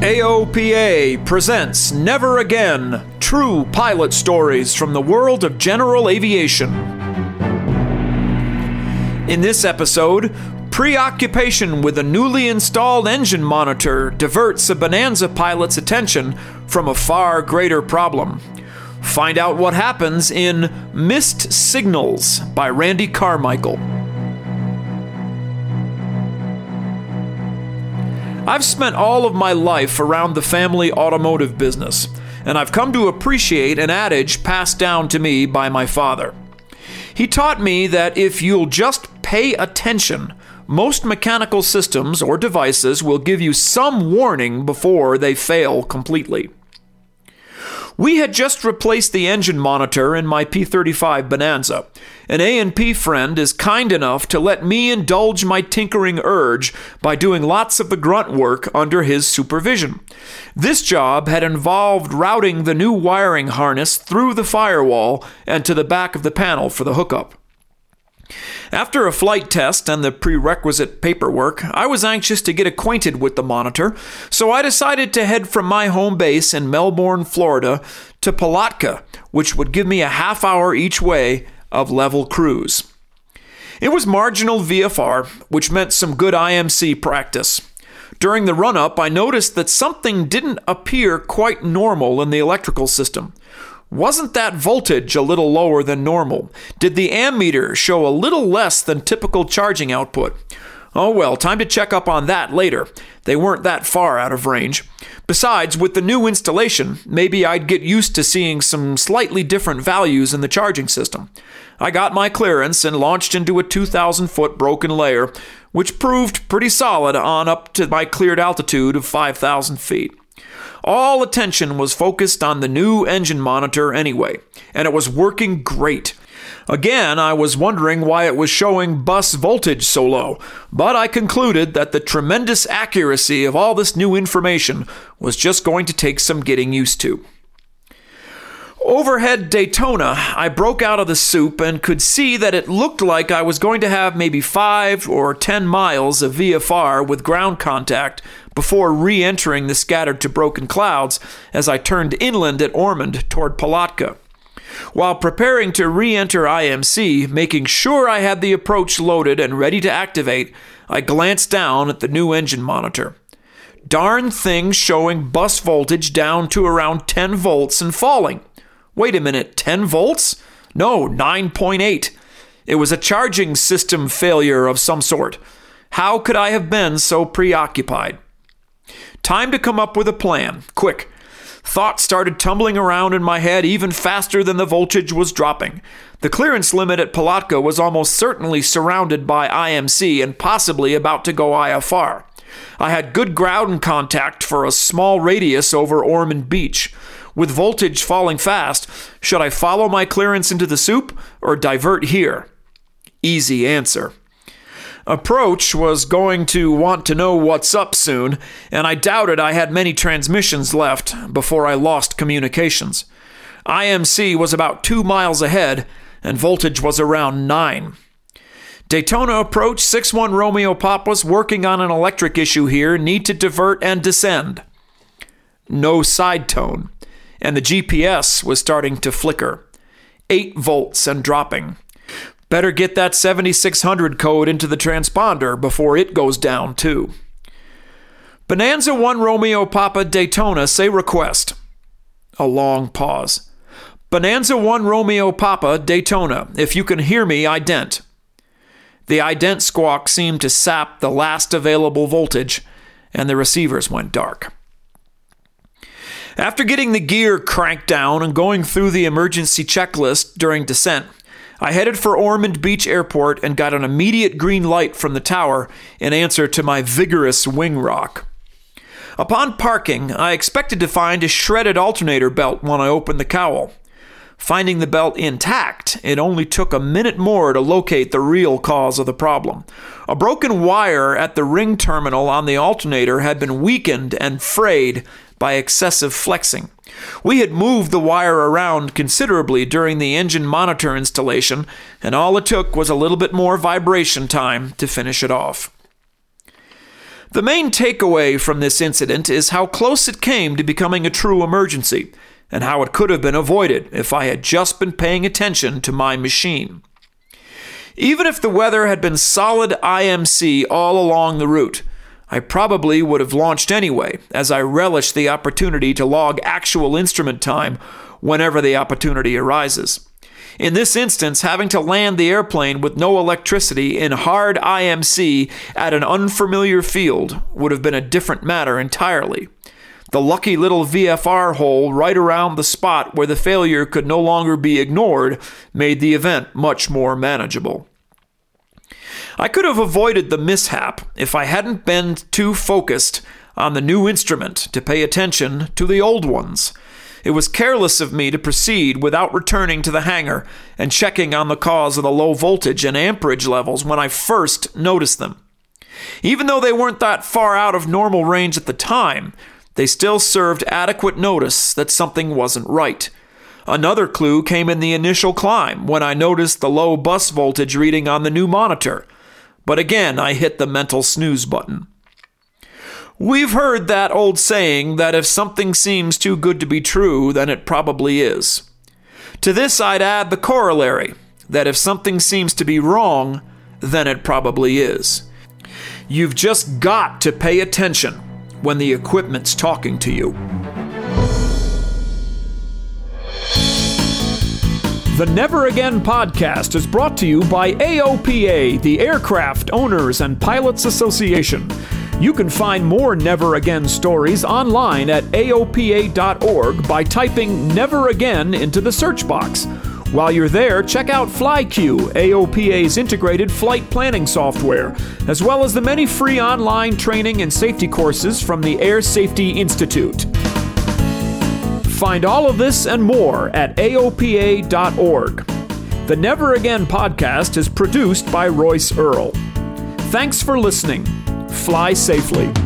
AOPA presents Never Again, true pilot stories from the world of general aviation. In this episode, preoccupation with a newly installed engine monitor diverts a Bonanza pilot's attention from a far greater problem. Find out what happens in Missed Signals by Randy Carmichael. I've spent all of my life around the family automotive business, and I've come to appreciate an adage passed down to me by my father. He taught me that if you'll just pay attention, most mechanical systems or devices will give you some warning before they fail completely. We had just replaced the engine monitor in my P35 Bonanza. An A&P friend is kind enough to let me indulge my tinkering urge by doing lots of the grunt work under his supervision. This job had involved routing the new wiring harness through the firewall and to the back of the panel for the hookup. After a flight test and the prerequisite paperwork, I was anxious to get acquainted with the monitor, so I decided to head from my home base in Melbourne, Florida, to Palatka, which would give me a half hour each way of level cruise. It was marginal VFR, which meant some good IMC practice. During the run-up, I noticed that something didn't appear quite normal in the electrical system. Wasn't that voltage a little lower than normal? Did the ammeter show a little less than typical charging output? Oh well, time to check up on that later. They weren't that far out of range. Besides, with the new installation, maybe I'd get used to seeing some slightly different values in the charging system. I got my clearance and launched into a 2,000-foot broken layer, which proved pretty solid on up to my cleared altitude of 5,000 feet. All attention was focused on the new engine monitor anyway, and it was working great. Again, I was wondering why it was showing bus voltage so low, but I concluded that the tremendous accuracy of all this new information was just going to take some getting used to. Overhead Daytona, I broke out of the soup and could see that it looked like I was going to have maybe 5 or 10 miles of VFR with ground contact before re-entering the scattered to broken clouds as I turned inland at Ormond toward Palatka. While preparing to re-enter IMC, making sure I had the approach loaded and ready to activate, I glanced down at the new engine monitor. Darn thing showing bus voltage down to around 10 volts and falling. Wait a minute, 10 volts? No, 9.8. It was a charging system failure of some sort. How could I have been so preoccupied? Time to come up with a plan, quick. Thoughts started tumbling around in my head even faster than the voltage was dropping. The clearance limit at Palatka was almost certainly surrounded by IMC and possibly about to go IFR. I had good ground contact for a small radius over Ormond Beach. With voltage falling fast, should I follow my clearance into the soup or divert here? Easy answer. Approach was going to want to know what's up soon, and I doubted I had many transmissions left before I lost communications. IMC was about 2 miles ahead, and voltage was around 9. Daytona approach 61 Romeo Papa's working on an electric issue here, need to divert and descend. No side tone, and the GPS was starting to flicker. 8 volts and dropping. Better get that 7600 code into the transponder before it goes down too. Bonanza 1 Romeo Papa Daytona, say request. A long pause. Bonanza 1 Romeo Papa Daytona, if you can hear me, ident. The ident squawk seemed to sap the last available voltage, and the receivers went dark. After getting the gear cranked down and going through the emergency checklist during descent, I headed for Ormond Beach Airport and got an immediate green light from the tower in answer to my vigorous wing rock. Upon parking, I expected to find a shredded alternator belt when I opened the cowl. Finding the belt intact, it only took a minute more to locate the real cause of the problem. A broken wire at the ring terminal on the alternator had been weakened and frayed by excessive flexing. We had moved the wire around considerably during the engine monitor installation, and all it took was a little bit more vibration time to finish it off. The main takeaway from this incident is how close it came to becoming a true emergency, and how it could have been avoided if I had just been paying attention to my machine. Even if the weather had been solid IMC all along the route, I probably would have launched anyway, as I relished the opportunity to log actual instrument time whenever the opportunity arises. In this instance, having to land the airplane with no electricity in hard IMC at an unfamiliar field would have been a different matter entirely. The lucky little VFR hole right around the spot where the failure could no longer be ignored made the event much more manageable. I could have avoided the mishap if I hadn't been too focused on the new instrument to pay attention to the old ones. It was careless of me to proceed without returning to the hangar and checking on the cause of the low voltage and amperage levels when I first noticed them. Even though they weren't that far out of normal range at the time, they still served adequate notice that something wasn't right. Another clue came in the initial climb when I noticed the low bus voltage reading on the new monitor. But again, I hit the mental snooze button. We've heard that old saying that if something seems too good to be true, then it probably is. To this, I'd add the corollary, that if something seems to be wrong, then it probably is. You've just got to pay attention when the equipment's talking to you. The Never Again podcast is brought to you by AOPA, the Aircraft Owners and Pilots Association. You can find more Never Again stories online at aopa.org by typing Never Again into the search box. While you're there, check out FlyQ, AOPA's integrated flight planning software, as well as the many free online training and safety courses from the Air Safety Institute. Find all of this and more at aopa.org. The Never Again podcast is produced by Royce Earl. Thanks for listening. Fly safely.